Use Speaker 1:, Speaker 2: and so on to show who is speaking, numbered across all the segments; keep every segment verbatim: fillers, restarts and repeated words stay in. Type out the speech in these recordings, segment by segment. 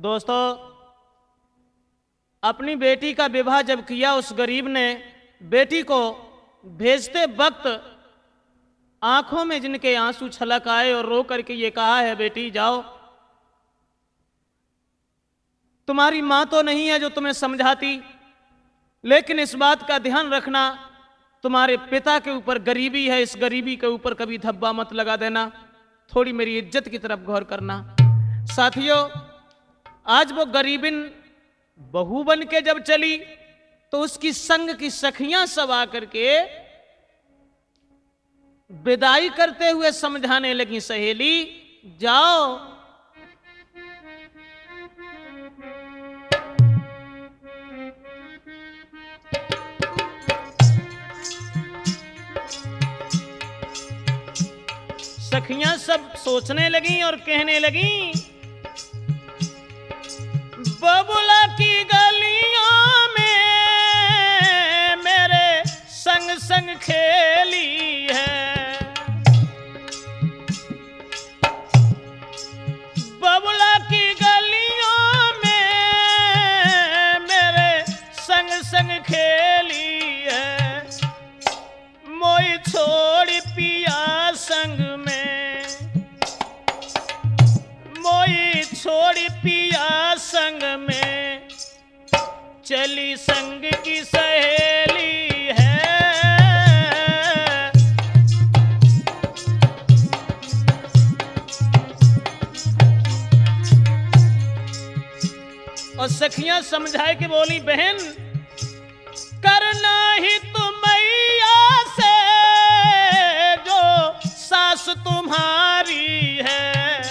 Speaker 1: दोस्तों, अपनी बेटी का विवाह जब किया, उस गरीब ने बेटी को भेजते वक्त आंखों में जिनके आंसू छलक आए और रो करके ये कहा है, बेटी जाओ, तुम्हारी मां तो नहीं है जो तुम्हें समझाती, लेकिन इस बात का ध्यान रखना, तुम्हारे पिता के ऊपर गरीबी है, इस गरीबी के ऊपर कभी धब्बा मत लगा देना, थोड़ी मेरी इज्जत की तरफ गौर करना। साथियों, आज वो गरीबिन बहू बन के जब चली तो उसकी संग की सखियां सब आकर के विदाई करते हुए समझाने लगी, सहेली जाओ, सखियां सब सोचने लगी और कहने लगी, बबुला की गलियों में मेरे संग संग खेली है, बबुला की गलियों में मेरे संग संग खेली है, मोई छोड़ पिया संग में, मोई छोड़ पिया संग में, चली संग की सहेली है, और सखियां समझाए कि बोली, बहन करना ही तुमैया से जो सास तुम्हारी है,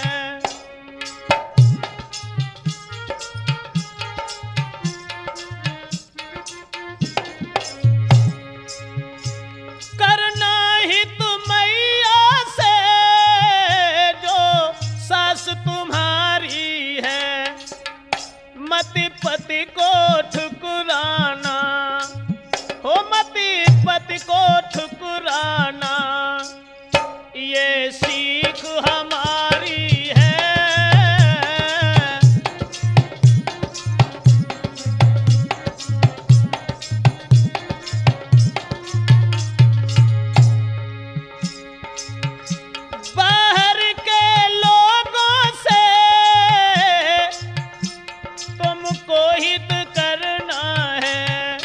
Speaker 1: करना ही तुमैया से जो सास तुम्हारी है, मति पति को ठुकराना, हो मति पति को ठुकराना, ये सीख हमारी है, बाहर के लोगों से तुमको हित करना है,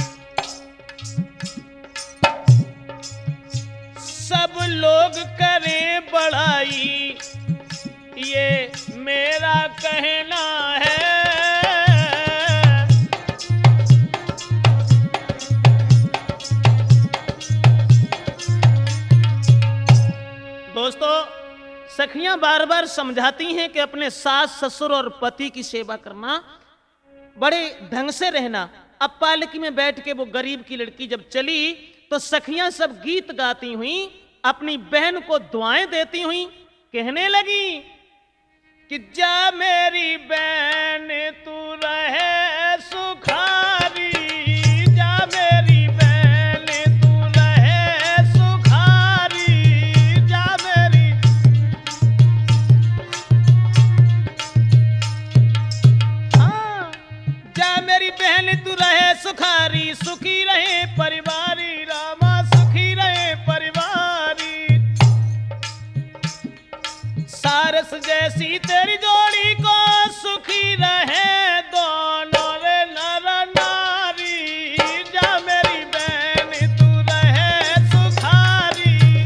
Speaker 1: सब लोग करें बड़ाई, ये मेरा कहना है, दोस्तों, सखियां बार बार समझाती हैं कि अपने सास ससुर और पति की सेवा करना, बड़े ढंग से रहना। अब पालकी में बैठ के वो गरीब की लड़की जब चली तो सखियां सब गीत गाती हुई अपनी बहन को दुआएं देती हुई कहने लगी कि जा मेरी बहन तू रहे सुखारी, जा मेरी बहन तू रहे सुखारी, जा मेरी, हाँ, जा मेरी बहन तू रहे सुखारी, सुखी रहे परिवारी, रामा सुखी रहे परिवारी, सारस जैसी तेरी जोड़ी को सुखी रहे दोनों रे नर नारी, जा मेरी बहन तू रहे सुखारी।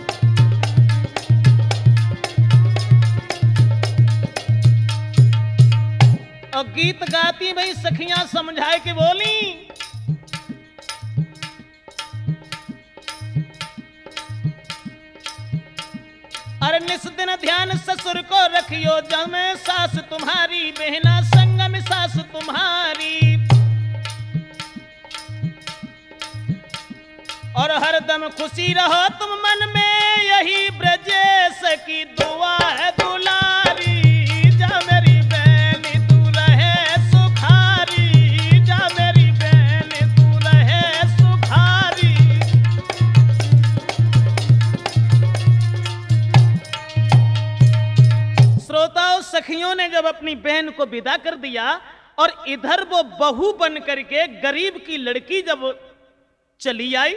Speaker 1: और गीत गाती भाई सखियां समझाए कि बोली, अरे निस दिन ध्यान ससुर को रखियो, जमे सास तुम्हारी, बहना संगम सास तुम्हारी, और हरदम खुशी रहो तुम मन में, यही ब्रजेश की दुआ है दुलारी, जा मेरी बहन तू रहे सुखारी, जा मेरी बहन तू रहे सुखारी। श्रोताओं, सखियों ने जब अपनी बहन को विदा कर दिया और इधर वो बहू बन करके गरीब की लड़की जब चली आई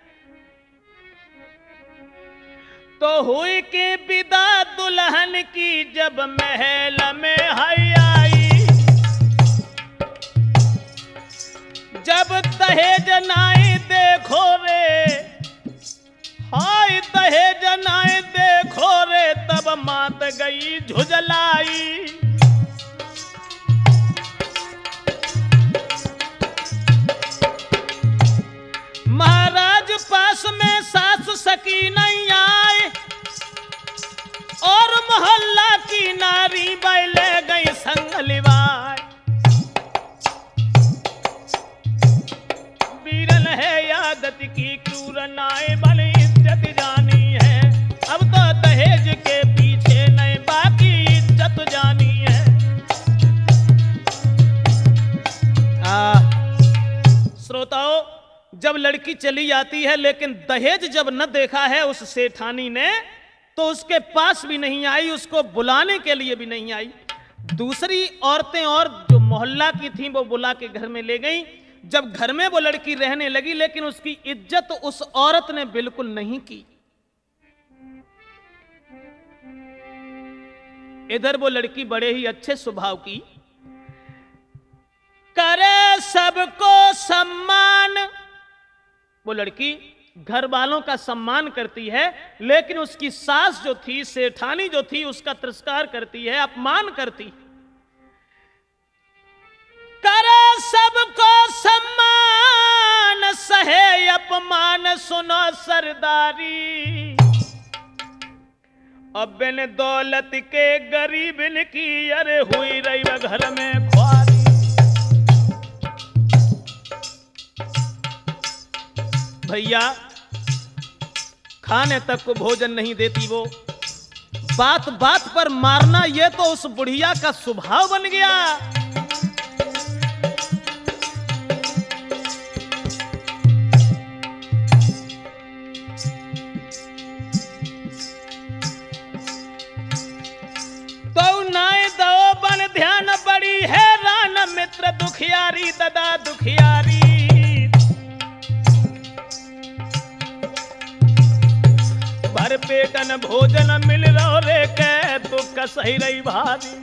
Speaker 1: तो हुई के विदा दुल्हन की जब महल में आई, जब दहेज नाई देखो रे, हाय दहेज नाई देखो रे, तब मात गई झुझलाई। महाराज पास में सास सकी नहीं आए और मोहल्ला की नारी बैले गई संगलिवाए। वीरन है यादत की क्रूर नाए बल इज्जत जानी है, अब तो दहेज के पीछे नहीं बाकी इज्जत जानी है। आ, श्रोताओं, जब लड़की चली जाती है लेकिन दहेज जब न देखा है उस सेठानी ने तो उसके पास भी नहीं आई, उसको बुलाने के लिए भी नहीं आई। दूसरी औरतें और जो मोहल्ला की थीं वो बुला के घर में ले गईं। जब घर में वो लड़की रहने लगी लेकिन उसकी इज्जत उस औरत ने बिल्कुल नहीं की। इधर वो लड़की बड़े ही अच्छे स्वभाव की, करे सबको सम्मान। वो लड़की घर वालों का सम्मान करती है लेकिन उसकी सास जो थी, सेठानी जो थी, उसका तिरस्कार करती है, अपमान करती। करे सबको सम्मान, सहे अपमान, सुनो सरदारी। अब बिन दौलत के गरीबन की अरे हुई रही घर में ख्वारी। भैया खाने तक को भोजन नहीं देती वो, बात बात पर मारना ये तो उस बुढ़िया का स्वभाव बन गया। तो नाय दो बन ध्यान बड़ी हैरान, मित्र दुखियारी ददा दुखियारी। भर पेटन भोजन मिल रहो रे के दुख सही रही भारी।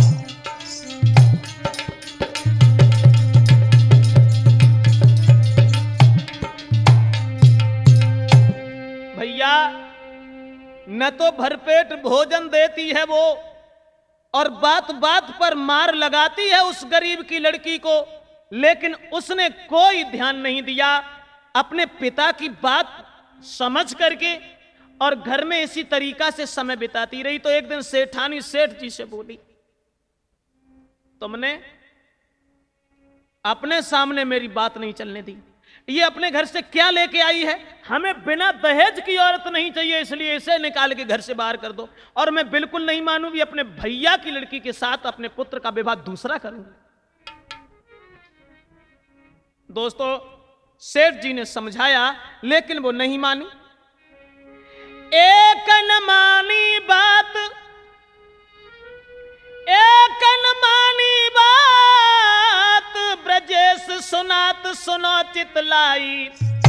Speaker 1: भैया न तो भरपेट भोजन देती है वो और बात बात पर मार लगाती है उस गरीब की लड़की को, लेकिन उसने कोई ध्यान नहीं दिया। अपने पिता की बात समझ करके और घर में इसी तरीका से समय बिताती रही। तो एक दिन सेठानी सेठ जी से बोली, तुमने अपने सामने मेरी बात नहीं चलने दी, ये अपने घर से क्या लेके आई है? हमें बिना दहेज की औरत नहीं चाहिए, इसलिए इसे निकाल के घर से बाहर कर दो। और मैं बिल्कुल नहीं मानूंगी अपने भैया की लड़की के साथ अपने पुत्र का विवाह दूसरा करूंगी। दोस्तों, सेठ जी ने समझाया लेकिन वो नहीं मानी। एक न मानी बात, एक न मानी बात, ब्रजेश सुनात सुनो चितलाई।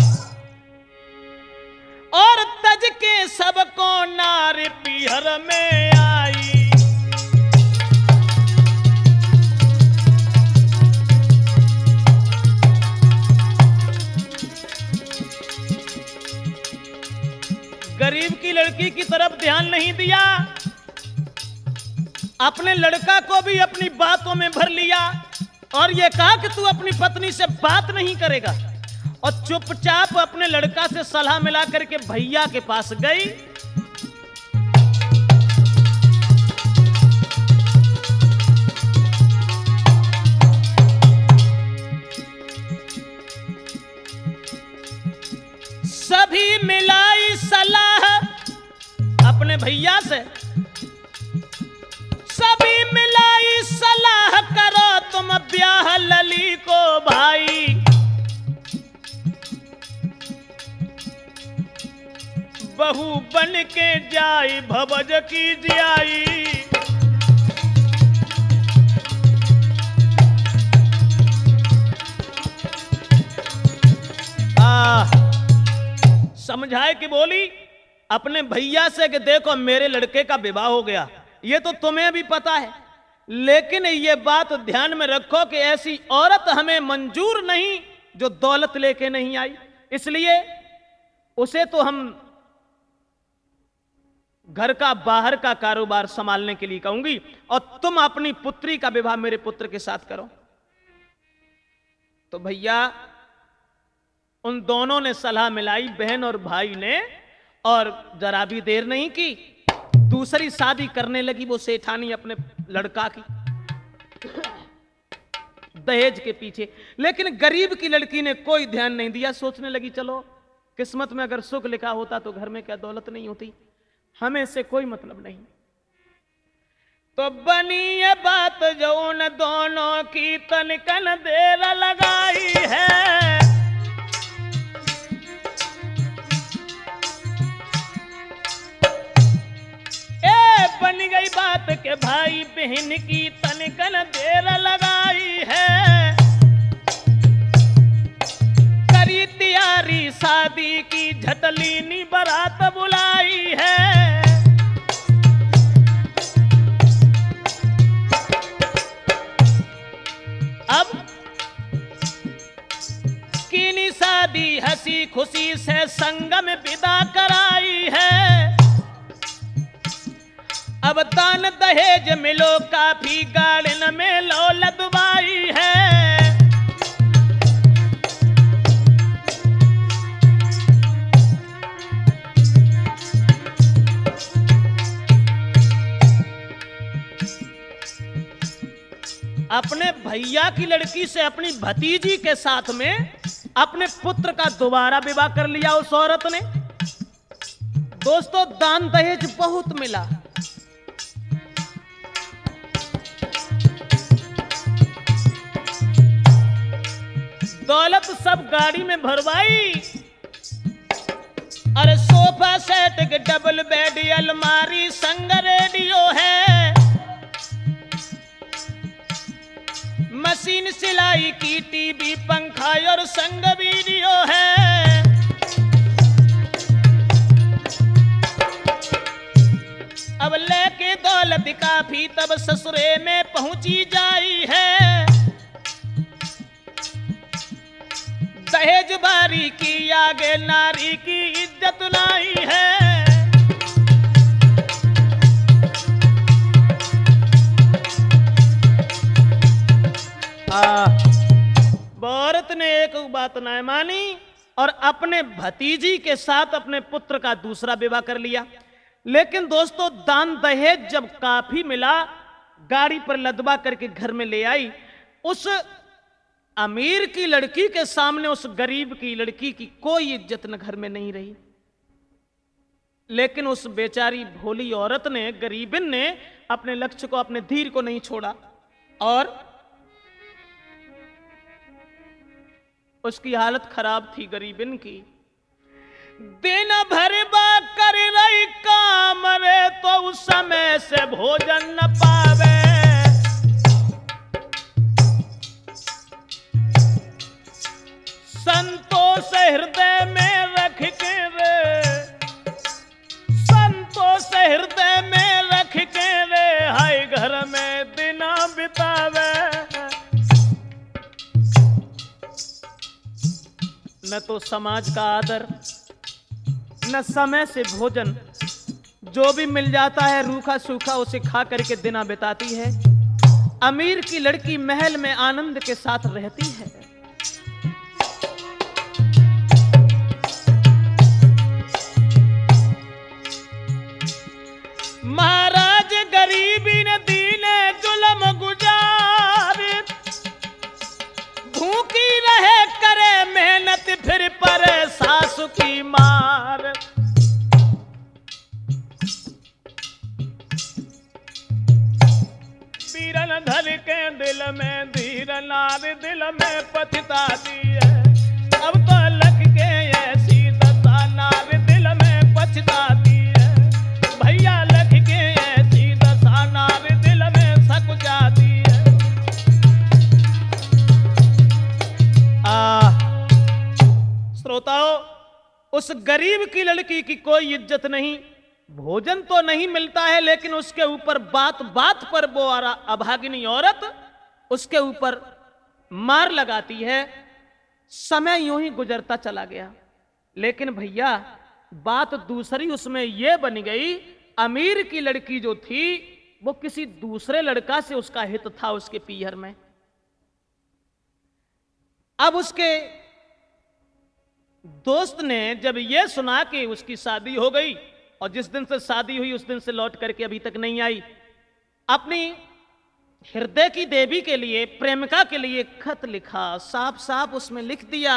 Speaker 1: और तज के सबको नार पीहर में आई। गरीब की लड़की की तरफ ध्यान नहीं दिया, अपने लड़का को भी अपनी बातों में भर लिया और यह कहा कि तू अपनी पत्नी से बात नहीं करेगा, और चुपचाप अपने लड़का से सलाह मिला करके भैया के पास गई। सभी मिलाई सलाह अपने भैया से, सभी मिलाई सलाह करो तुम ब्याह लली को भाई। बहू बन के जाई भवज की जियाई। समझाए कि बोली अपने भैया से कि देखो मेरे लड़के का विवाह हो गया, ये तो तुम्हें भी पता है, लेकिन ये बात ध्यान में रखो कि ऐसी औरत हमें मंजूर नहीं जो दौलत लेके नहीं आई, इसलिए उसे तो हम घर का बाहर का कारोबार संभालने के लिए कहूंगी और तुम अपनी पुत्री का विवाह मेरे पुत्र के साथ करो। तो भैया उन दोनों ने सलाह मिलाई, बहन और भाई ने, और जरा भी देर नहीं की, दूसरी शादी करने लगी वो सेठानी अपने लड़का की दहेज के पीछे। लेकिन गरीब की लड़की ने कोई ध्यान नहीं दिया, सोचने लगी चलो किस्मत में अगर सुख लिखा होता तो घर में क्या दौलत नहीं होती, हमें इससे कोई मतलब नहीं। तो बनी ये बात जो उन दोनों की तनिकन देर लगाई है, ए बन गई बात के भाई बहन की तनिकन देर लगाई है, करी तैयारी शादी की झटलीनी बारात बुलाई है। अब कीनी शादी हंसी खुशी से संगम विदा कराई है, अब दान दहेज मिलो काफी गाड़न में लौल दुबाई है। अपने भैया की लड़की से अपनी भतीजी के साथ में अपने पुत्र का दोबारा विवाह कर लिया उस औरत ने। दोस्तों दान दहेज बहुत मिला, दौलत सब गाड़ी में भरवाई, अरे सोफा सेट के डबल बेड अलमारी संग रेडियो है, मशीन सिलाई की टीवी पंखा और संग वीडियो है। अब लेके दौलत काफी तब ससुरे में पहुंची जाई है, दहेज बारी की आगे नारी की इज्जत नहीं है। औरत ने एक बात न मानी और अपने भतीजी के साथ अपने पुत्र का दूसरा विवाह कर लिया। लेकिन दोस्तों दान दहेज जब काफी मिला, गाड़ी पर लदवा करके घर में ले आई, उस अमीर की लड़की के सामने उस गरीब की लड़की की कोई इज्जत न घर में नहीं रही। लेकिन उस बेचारी भोली औरत ने, गरीबिन ने अपने लक्ष्य को, अपने धीर को नहीं छोड़ा और उसकी हालत खराब थी गरीबिन की। दिन भर बा कर रही काम रे तो उस समय से भोजन न पावे, संतोष हृदय में रख के रे, संतोष हृदय में रख के रे, हाय घर में दिना बितावे। न तो समाज का आदर, न समय से भोजन, जो भी मिल जाता है रूखा सूखा उसे खा करके दिना बिताती है। अमीर की लड़की महल में आनंद के साथ रहती है। महाराज गरीबी ने दीने जुल्म गुजार, भूखी रहे करे मेहनत फिर परे सासु की मार। वीरन धर के दिल में धीर नार दिल में पछताती है, अब तो लख के ऐसी दशा नार दिल में पछताती है, भैया लख के ऐसी दशा नार दिल में सकुचाती है। आ श्रोताओं उस गरीब की लड़की की कोई इज्जत नहीं, भोजन तो नहीं मिलता है, लेकिन उसके ऊपर बात बात पर वो अभागिनी औरत उसके ऊपर मार लगाती है। समय यूं ही गुजरता चला गया। लेकिन भैया बात दूसरी उसमें यह बन गई, अमीर की लड़की जो थी वो किसी दूसरे लड़का से उसका हित था उसके पीहर में। अब उसके दोस्त ने जब यह सुना कि उसकी शादी हो गई और जिस दिन से शादी हुई उस दिन से लौट करके अभी तक नहीं आई, अपनी हृदय की देवी के लिए, प्रेमिका के लिए खत लिखा। साफ साफ उसमें लिख दिया,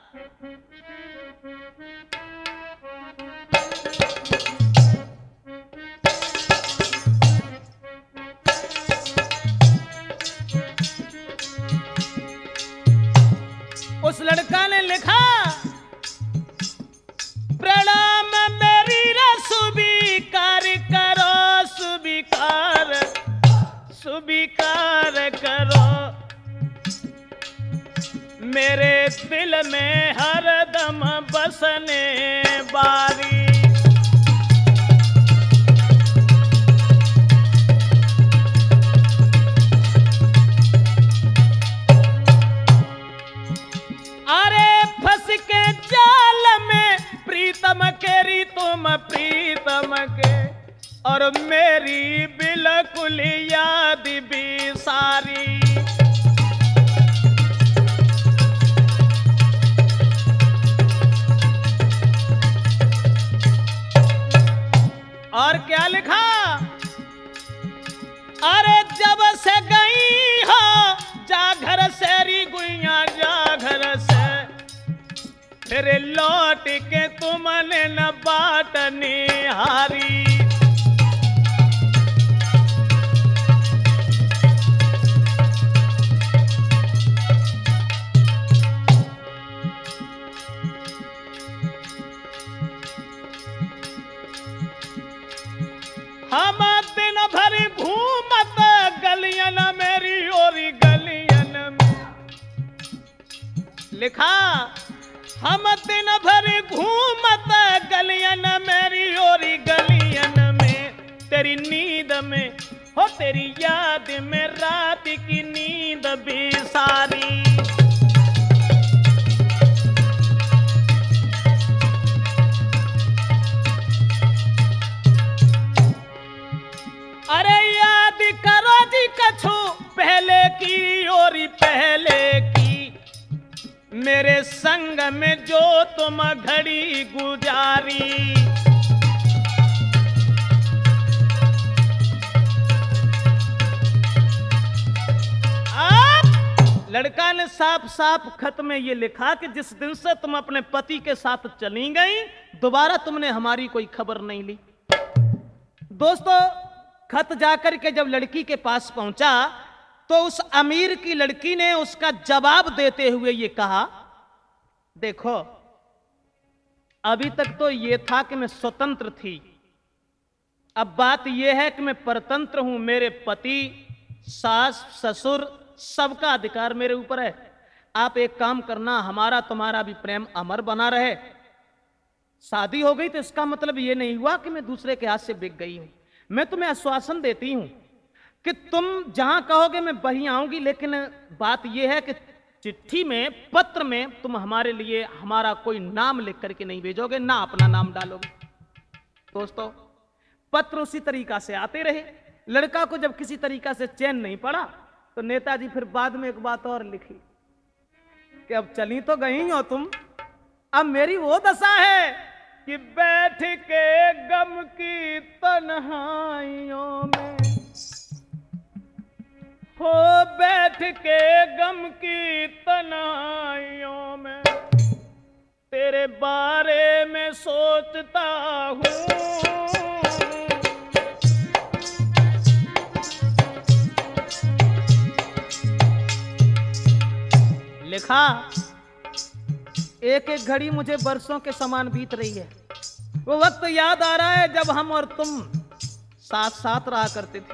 Speaker 1: उस लड़का ने लिखा, प्रणाम मेरी स्वीकार करो, स्वीकार स्वीकार करो, मेरे दिल में हरदम बसने वाली। अरे फंस के जाल में प्रीतम केरी तुम प्रीतम के, और मेरी बिल्कुल याद भी सारी। और क्या लिखा, अरे जब से गई हो जा घर से री गुइया, जा घर से फिर लौट के तुमने न बाटनी हारी। हम दिन भर घूमत गलियन मेरी ओरी गलियन में, लिखा, हम दिन भर घूमत गलियन मेरी ओरी गलियन में, तेरी नींद में हो तेरी याद में रात की नींद भी सारी। अरे याद करो जी कछु पहले की ओरी पहले की, मेरे संग में जो तुम घड़ी गुजारी। आप लड़का ने साफ साफ खत में ये लिखा कि जिस दिन से तुम अपने पति के साथ चली गई, दोबारा तुमने हमारी कोई खबर नहीं ली। दोस्तों, खत जाकर के जब लड़की के पास पहुंचा तो उस अमीर की लड़की ने उसका जवाब देते हुए ये कहा, देखो अभी तक तो ये था कि मैं स्वतंत्र थी, अब बात यह है कि मैं परतंत्र हूं। मेरे पति, सास, ससुर, सबका अधिकार मेरे ऊपर है। आप एक काम करना, हमारा तुम्हारा भी प्रेम अमर बना रहे। शादी हो गई तो इसका मतलब यह नहीं हुआ कि मैं दूसरे के हाथ से बिक गई हूं। मैं तुम्हें आश्वासन देती हूं कि तुम जहां कहोगे मैं वहीं आऊंगी, लेकिन बात यह है कि चिट्ठी में, पत्र में तुम हमारे लिए हमारा कोई नाम लिख करके नहीं भेजोगे, ना अपना नाम डालोगे। दोस्तों, पत्र उसी तरीका से आते रहे। लड़का को जब किसी तरीका से चैन नहीं पड़ा तो नेताजी फिर बाद में एक बात और लिखी कि अब चली तो गई हो तुम, अब मेरी वो दशा है कि बैठ के गम की तन्हाइयों में, हो बैठ के गम की तन्हाइयों में, तेरे बारे में सोचता हूँ। लिखा, एक एक घड़ी मुझे बरसों के समान बीत रही है। वो वक्त याद आ रहा है जब हम और तुम साथ साथ रहा करते थे।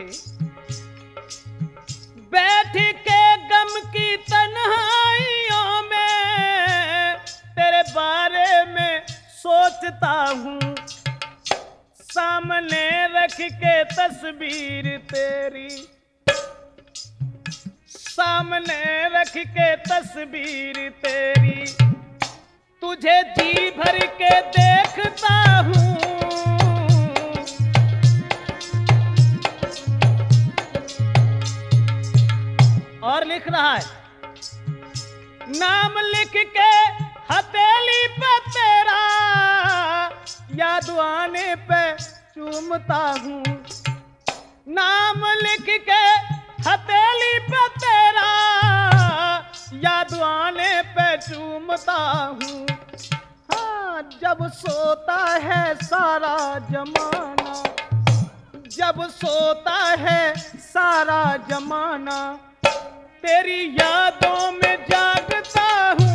Speaker 1: बैठ के गम की तन्हाइयों में तेरे बारे में सोच हूँ, सामने रख के तस्वीर तेरी, सामने रख के तस्वीर तेरी, तुझे जी भर के देखता हूँ। और लिख रहा है, नाम लिख के हथेली पे तेरा, याद आने पे चूमता हूँ, नाम लिख के हथेली पे तेरा, याद आने पे चूमता हूँ। हाँ, जब सोता है सारा जमाना, जब सोता है सारा जमाना, तेरी यादों में जागता हूँ।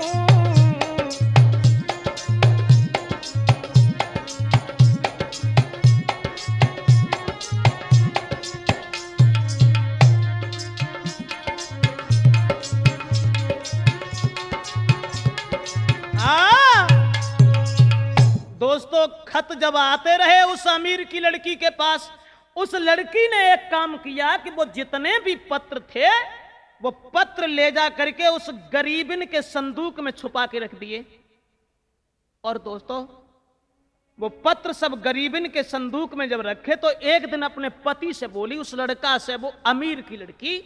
Speaker 1: आ, दोस्तों, खत जब आते रहे उस अमीर की लड़की के पास, उस लड़की ने एक काम किया कि वो जितने भी पत्र थे वो पत्र ले जा करके उस गरीबिन के संदूक में छुपा के रख दिए। और दोस्तों, वो पत्र सब गरीबिन के संदूक में जब रखे तो एक दिन अपने पति से बोली, उस लड़का से, वो अमीर की लड़की,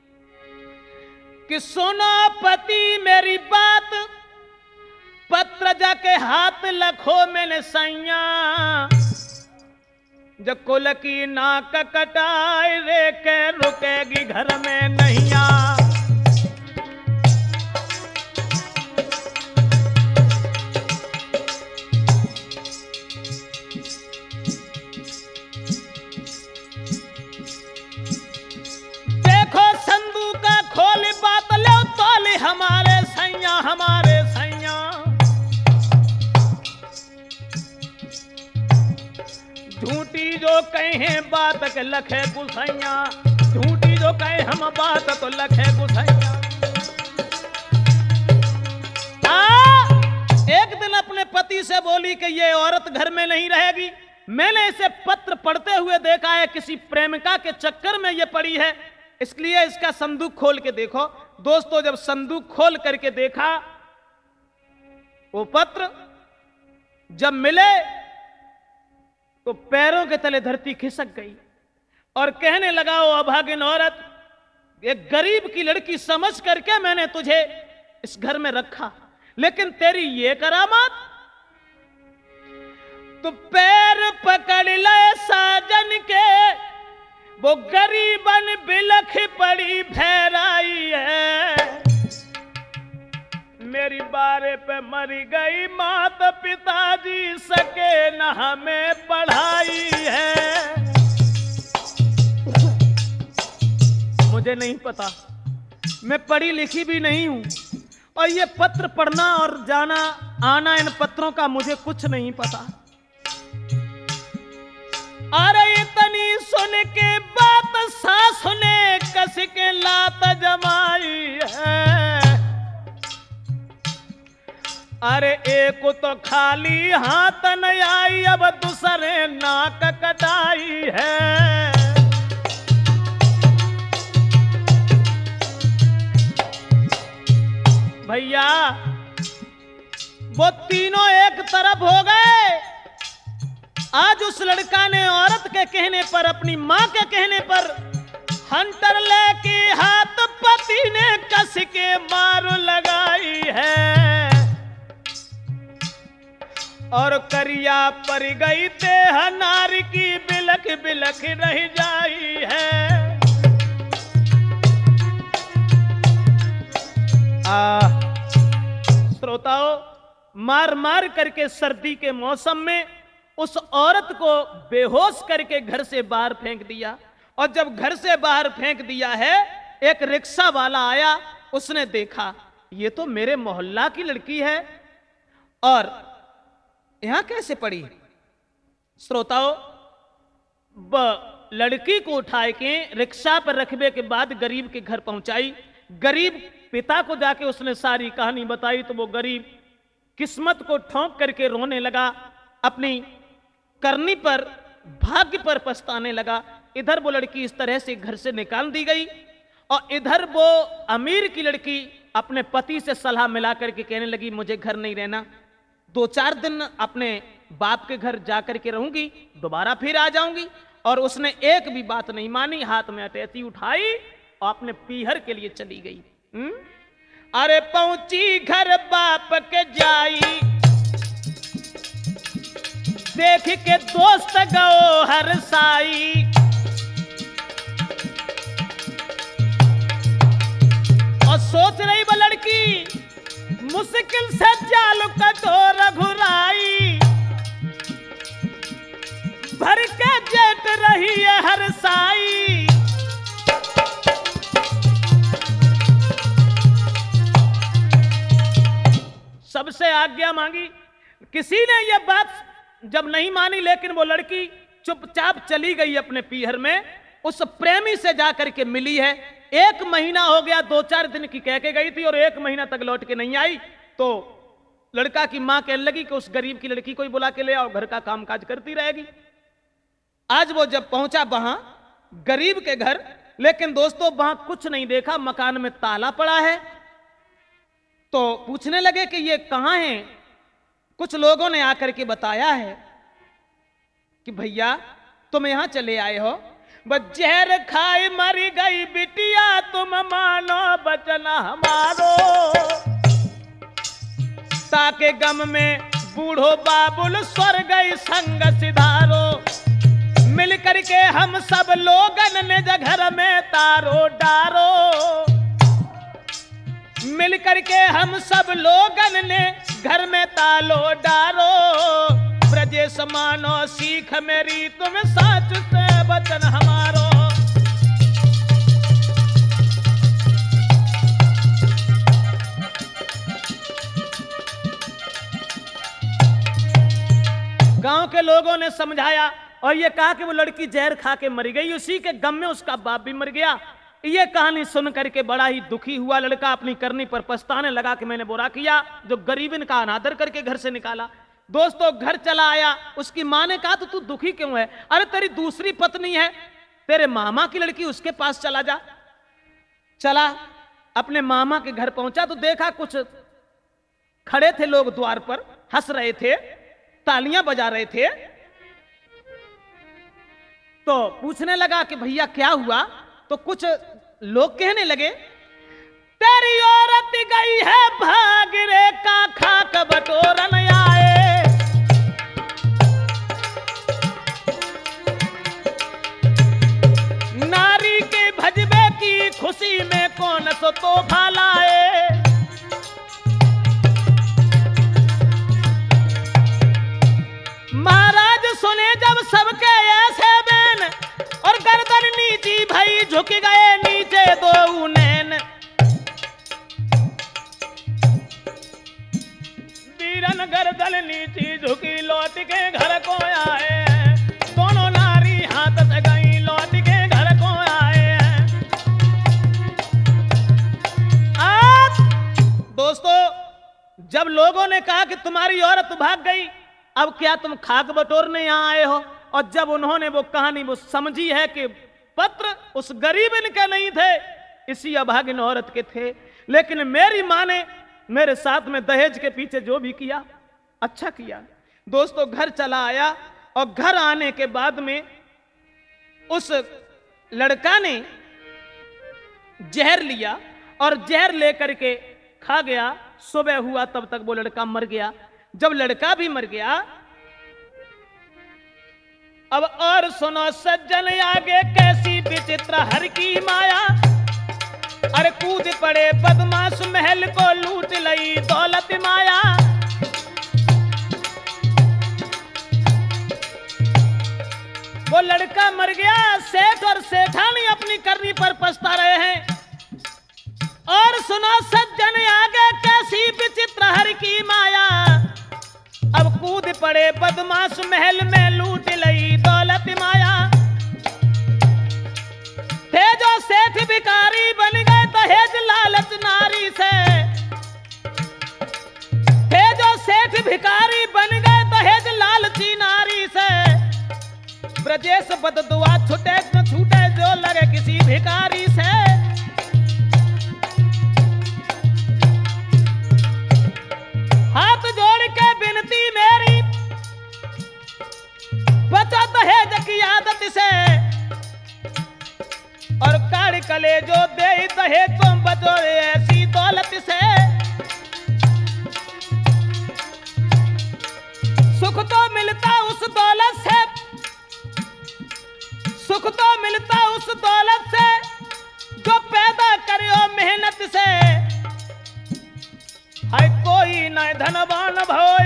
Speaker 1: कि सुनो पति मेरी बात, पत्र जाके हाथ लखो मैंने सैया, जब कुल की नाक कटाई रे के रुकेगी घर में नैया। देखो संदूक खोली बात लो तोली हमारे सैया, हमारे सैया। झूठी जो कहे बात के लखे गुसैया, झूठी जो कहे हम बात तो लखे गुसैया। एक दिन अपने पति से बोली कि ये औरत घर में नहीं रहेगी, मैंने इसे पत्र पढ़ते हुए देखा है, किसी प्रेमिका के चक्कर में ये पड़ी है, इसलिए इसका संदूक खोल के देखो। दोस्तों, जब संदूक खोल करके देखा, वो पत्र जब मिले तो पैरों के तले धरती खिसक गई और कहने लगा, ओ अभागिन औरत, एक गरीब की लड़की समझ करके मैंने तुझे इस घर में रखा, लेकिन तेरी ये करामात, तो पैर पकड़ ले साजन के, वो गरीबन बिलख पड़ी भैराई है। मेरी बारे पे मरी गई मात, पिताजी सके न हमें पढ़ाई है। मुझे नहीं पता, मैं पढ़ी लिखी भी नहीं हूं, और ये पत्र पढ़ना और जाना आना इन पत्रों का मुझे कुछ नहीं पता। अरे इतनी सुन के बात सास ने कस के लात जमाई है। अरे एक तो खाली हाथ न आई, अब दूसरे नाक कटाई है। भैया, वो तीनों एक तरफ हो गए। आज उस लड़का ने औरत के कहने पर, अपनी मां के कहने पर, हंटर लेके हाथ पति ने कस के मार लगाई है। और करिया पर गई देह नारी की, बिलख बिलख रह जाई है। आ, श्रोताओं, मार मार करके सर्दी के मौसम में उस औरत को बेहोश करके घर से बाहर फेंक दिया। और जब घर से बाहर फेंक दिया है, एक रिक्शा वाला आया, उसने देखा ये तो मेरे मोहल्ला की लड़की है, और यहां कैसे पड़ी। श्रोताओं, लड़की को उठाए के रिक्शा पर रखने के बाद गरीब के घर पहुंचाई। गरीब पिता को जाके उसने सारी कहानी बताई, तो वो गरीब किस्मत को ठोंक करके रोने लगा। अपनी करनी पर, भाग्य पर पछताने लगा। इधर वो लड़की इस तरह से घर से निकाल दी गई और इधर वो अमीर की लड़की अपने पति से सलाह मिला करके कहने लगी मुझे घर नहीं रहना, दो चार दिन अपने बाप के घर जाकर के रहूंगी, दोबारा फिर आ जाऊंगी। और उसने एक भी बात नहीं मानी, हाथ में अटैची उठाई और अपने पीहर के लिए चली गई। हुँ? अरे पहुंची घर बाप के जाई, देख के दोस्त गओ हर साई। और सोच रही वो लड़की मुश्किल से जाल कटोर घुराई, भर के जेट रही है हर साई। सबसे आज्ञा मांगी, किसी ने यह बात जब नहीं मानी, लेकिन वो लड़की चुपचाप चली गई अपने पीहर में, उस प्रेमी से जाकर के मिली है। एक महीना हो गया, दो चार दिन की कह के गई थी और एक महीना तक लौट के नहीं आई। तो लड़का की मां कहने लगी कि उस गरीब की लड़की को ही बुला के ले आओ, घर का कामकाज करती रहेगी। आज वो जब पहुंचा वहां गरीब के घर, लेकिन दोस्तों वहां कुछ नहीं देखा, मकान में ताला पड़ा है। तो पूछने लगे कि ये कहां है। कुछ लोगों ने आकर के बताया है कि भैया तुम यहां चले आए हो, बस जहर खाई मरी गई बिटिया, तुम मानो बचना हमारो, ताके गम में बूढ़ो बाबुल स्वर गई संग सिधारो। मिल करके हम सब लोगन ने घर में तारो डारो, मिल करके हम सब लोगन ने घर में तालो डारो। ब्रजेश मानो सीख मेरी, तुम साच से वचन हमारो। गांव के लोगों ने समझाया और ये कहा कि वो लड़की जहर खा के मर गई, उसी के गम में उसका बाप भी मर गया। ये कहानी सुन करके बड़ा ही दुखी हुआ लड़का, अपनी करनी पर पछताने लगा कि मैंने बुरा किया जो गरीबन का अनादर करके घर से निकाला। दोस्तों घर चला आया, उसकी मां ने कहा तो तू दुखी क्यों है? अरे तेरी दूसरी पत्नी है, तेरे मामा की लड़की, उसके पास चला जा। चला, अपने मामा के घर पहुंचा तो देखा कुछ खड़े थे लोग द्वार पर, हंस रहे थे, तालियां बजा रहे थे। तो पूछने लगा कि भैया क्या हुआ? तो कुछ लोग कहने लगे तेरी औरत गई है भाग रे का खाक बटोरन आए। नारी के भजबे की खुशी में कौन सो तोहफा लाए। महाराज सुने जब सबके ऐसे बैन और गर्दन नीची भई झुक गए नीचे दो नैन। वीरन गर्दन नीची झुकी लौट के घर को आए, दोनों नारी हाथ से गई लौट के घर को आए। आज दोस्तों जब लोगों ने कहा कि तुम्हारी औरत भाग गई, अब क्या तुम खाक बटोरने यहां आए हो? और जब उन्होंने वो कहानी वो समझी है कि पत्र उस गरीबन के नहीं थे, इसी अभागिन औरत के थे, लेकिन मेरी मां ने मेरे साथ में दहेज के पीछे जो भी किया अच्छा किया। दोस्तों घर चला आया और घर आने के बाद में उस लड़का ने जहर लिया और जहर लेकर के खा गया। सुबह हुआ तब तक वो लड़का मर गया। जब लड़का भी मर गया, अब और सुनो सज्जन आगे कैसी विचित्र हर की माया। अरे कूद पड़े बदमाश महल को लूट लई दौलत माया। वो लड़का मर गया, सेठ और सेठानी अपनी करनी पर पछता रहे हैं। और सुनो सज्जन आगे कैसी विचित्र हर की माया। अब कूद पड़े बदमाश महल में लूट लई दौलत माया। थे जो सेठ भिखारी बन गए दहेज लालच नारी से। थे जो सेठ भिखारी बन गए दहेज लालच गजेश बद दुआ छुटे न छूटे जो लगे किसी भिखारी से। हाथ जोड़ के विनती मेरी बचा दहेज की आदत से, और काढ़ कले जो दे दहे तुम बचो ऐसी दौलत से। सुख तो मिलता उस दौलत से, सुख तो मिलता उस दौलत से जो पैदा करो मेहनत से। हाय कोई न धनवान भोए